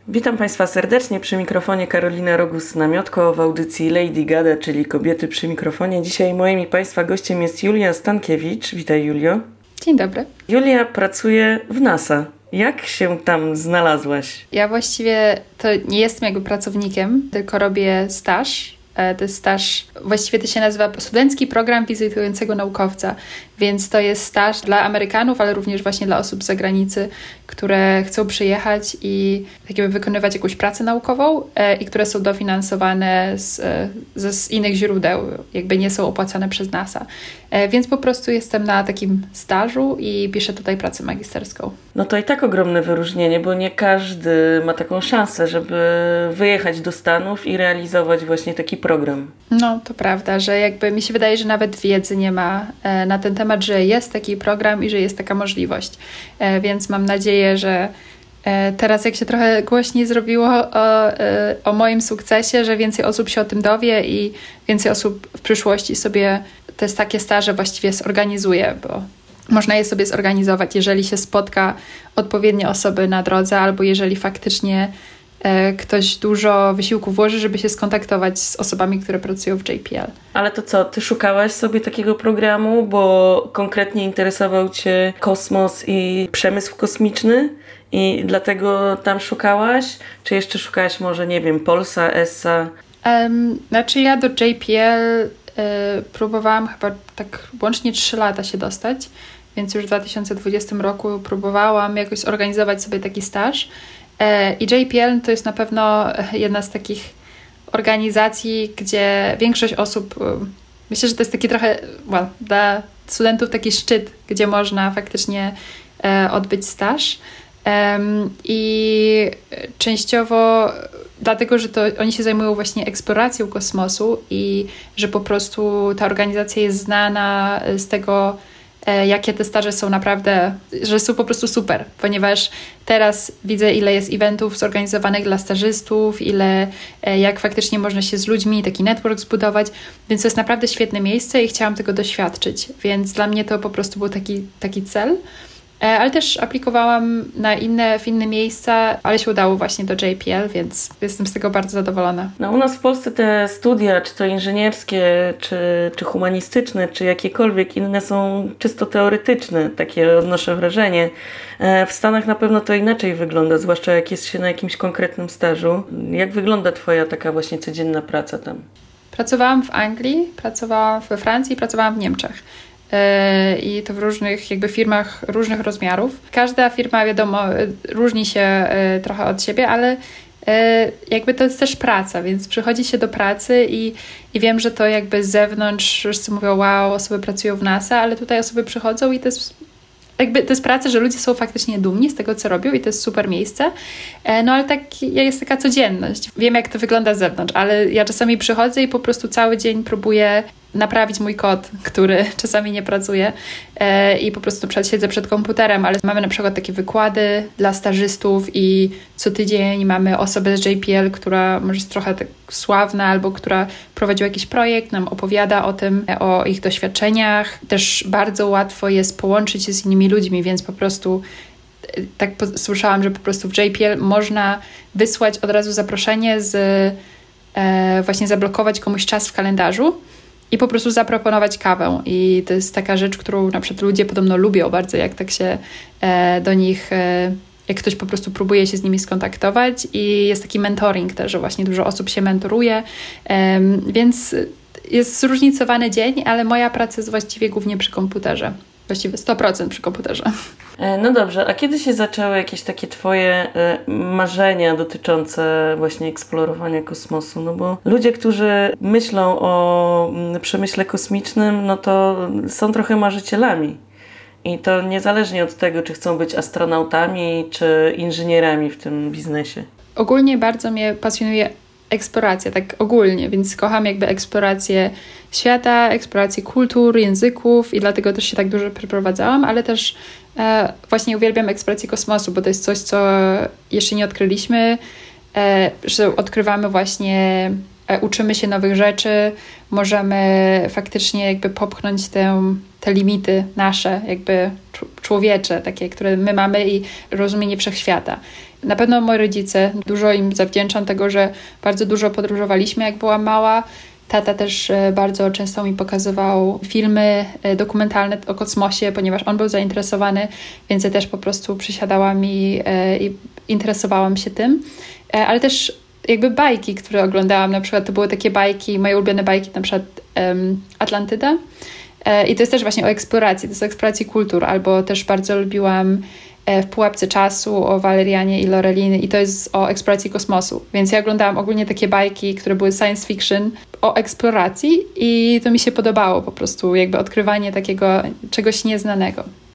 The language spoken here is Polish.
Witam Państwa serdecznie przy mikrofonie Karolina Rogus-Namiotko w audycji Lady Gada, czyli Kobiety przy mikrofonie. Dzisiaj moim i Państwa gościem jest Julia Stankiewicz. Witaj, Julio. Dzień dobry. Julia pracuje w NASA. Jak się tam znalazłaś? Ja właściwie to nie jestem jakby pracownikiem, tylko robię staż. To jest staż, właściwie to się nazywa Studencki Program Wizytującego Naukowca, więc to jest staż dla Amerykanów, ale również właśnie dla osób z zagranicy, które chcą przyjechać i tak jakby wykonywać jakąś pracę naukową i które są dofinansowane z innych źródeł, jakby nie są opłacane przez NASA. Więc po prostu jestem na takim stażu i piszę tutaj pracę magisterską. No to i tak ogromne wyróżnienie, bo nie każdy ma taką szansę, żeby wyjechać do Stanów i realizować właśnie taki program. No, to prawda, że jakby mi się wydaje, że nawet wiedzy nie ma na ten temat, że jest taki program i że jest taka możliwość. Więc mam nadzieję, że teraz jak się trochę głośniej zrobiło o moim sukcesie, że więcej osób się o tym dowie i więcej osób w przyszłości sobie te takie staże właściwie zorganizuje, bo można je sobie zorganizować, jeżeli się spotka odpowiednie osoby na drodze albo jeżeli faktycznie ktoś dużo wysiłku włoży, żeby się skontaktować z osobami, które pracują w JPL. Ale to co, ty szukałaś sobie takiego programu, bo konkretnie interesował cię kosmos i przemysł kosmiczny i dlatego tam szukałaś? Czy jeszcze szukałaś może, nie wiem, Polsa, ESA? Znaczy ja do JPL próbowałam chyba tak łącznie 3 lata się dostać, więc już w 2020 roku próbowałam jakoś zorganizować sobie taki staż. I JPL to jest na pewno jedna z takich organizacji, gdzie większość osób, myślę, że to jest taki trochę dla studentów taki szczyt, gdzie można faktycznie odbyć staż. I częściowo dlatego, że to oni się zajmują właśnie eksploracją kosmosu i że po prostu ta organizacja jest znana z tego, jakie te staże są naprawdę, że są po prostu super, ponieważ teraz widzę, ile jest eventów zorganizowanych dla stażystów, jak faktycznie można się z ludźmi, taki network zbudować, więc to jest naprawdę świetne miejsce i chciałam tego doświadczyć, więc dla mnie to po prostu był taki cel. Ale też aplikowałam w inne miejsca, ale się udało właśnie do JPL, więc jestem z tego bardzo zadowolona. No u nas w Polsce te studia, czy to inżynierskie, czy humanistyczne, czy jakiekolwiek inne są czysto teoretyczne, takie odnoszę wrażenie. W Stanach na pewno to inaczej wygląda, zwłaszcza jak jest się na jakimś konkretnym stażu. Jak wygląda twoja taka właśnie codzienna praca tam? Pracowałam w Anglii, pracowałam we Francji, pracowałam w Niemczech. I to w różnych jakby firmach różnych rozmiarów. Każda firma, wiadomo, różni się trochę od siebie, ale jakby to jest też praca, więc przychodzi się do pracy i wiem, że to jakby z zewnątrz wszyscy mówią, wow, osoby pracują w NASA, ale tutaj osoby przychodzą i to jest praca, że ludzie są faktycznie dumni z tego, co robią i to jest super miejsce. No ale jest taka codzienność. Wiem, jak to wygląda z zewnątrz, ale ja czasami przychodzę i po prostu cały dzień próbuję naprawić mój kod, który czasami nie pracuje i po prostu siedzę przed komputerem, ale mamy na przykład takie wykłady dla stażystów i co tydzień mamy osobę z JPL, która może jest trochę tak sławna albo która prowadziła jakiś projekt, nam opowiada o tym, o ich doświadczeniach. Też bardzo łatwo jest połączyć się z innymi ludźmi, więc po prostu tak słyszałam, że po prostu w JPL można wysłać od razu zaproszenie właśnie zablokować komuś czas w kalendarzu i po prostu zaproponować kawę. I to jest taka rzecz, którą na przykład ludzie podobno lubią bardzo, jak tak się do nich, jak ktoś po prostu próbuje się z nimi skontaktować i jest taki mentoring też, że właśnie dużo osób się mentoruje, więc jest zróżnicowany dzień, ale moja praca jest właściwie głównie przy komputerze. Właściwie 100% przy komputerze. No dobrze, a kiedy się zaczęły jakieś takie twoje marzenia dotyczące właśnie eksplorowania kosmosu? No bo ludzie, którzy myślą o przemyśle kosmicznym, no to są trochę marzycielami. I to niezależnie od tego, czy chcą być astronautami, czy inżynierami w tym biznesie. Ogólnie bardzo mnie pasjonuje eksploracja, tak ogólnie, więc kocham jakby eksplorację świata, eksplorację kultur, języków i dlatego też się tak dużo przeprowadzałam, ale też właśnie uwielbiam eksplorację kosmosu, bo to jest coś, co jeszcze nie odkryliśmy, że odkrywamy właśnie, uczymy się nowych rzeczy, możemy faktycznie jakby popchnąć te limity nasze, jakby człowiecze, takie, które my mamy i rozumienie wszechświata. Na pewno moi rodzice, dużo im zawdzięczam tego, że bardzo dużo podróżowaliśmy, jak byłam mała. Tata też bardzo często mi pokazywał filmy dokumentalne o kosmosie, ponieważ on był zainteresowany, więc ja też po prostu przysiadałam i interesowałam się tym. Ale też jakby bajki, które oglądałam, na przykład to były takie bajki, moje ulubione bajki, na przykład Atlantyda. I to jest też właśnie o eksploracji, to jest o eksploracji kultur, albo też bardzo lubiłam W pułapce czasu o Valerianie i Loreliny i to jest o eksploracji kosmosu. Więc ja oglądałam ogólnie takie bajki, które były science fiction o eksploracji i to mi się podobało po prostu, jakby odkrywanie takiego czegoś nieznanego.